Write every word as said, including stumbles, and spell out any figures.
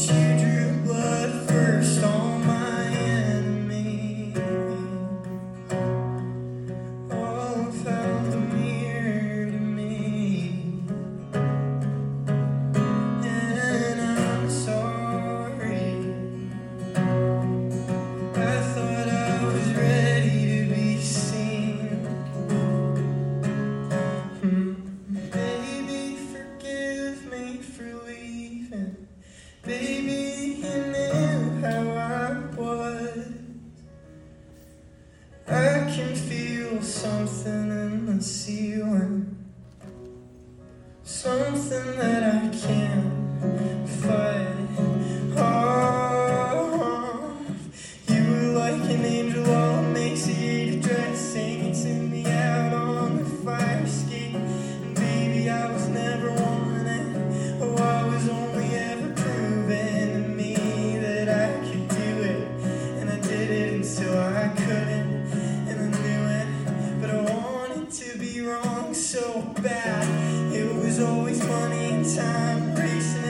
you drew blood first on my enemy. Oh, felt near to me, and I'm sorry. I thought I was ready to be seen. Hmm. Baby, forgive me for leaving. Baby, you knew how I was. I can feel something in the ceiling, something that I can't fight. Oh, you were like an angel, all emaciated, dress, singing to me out on the fire escape. And baby, I was never wanting. Oh, I was only ever proving to me that I could do it, and I did it until I couldn't, and I knew it, but I wanted to be wrong so bad. It was always money and time racing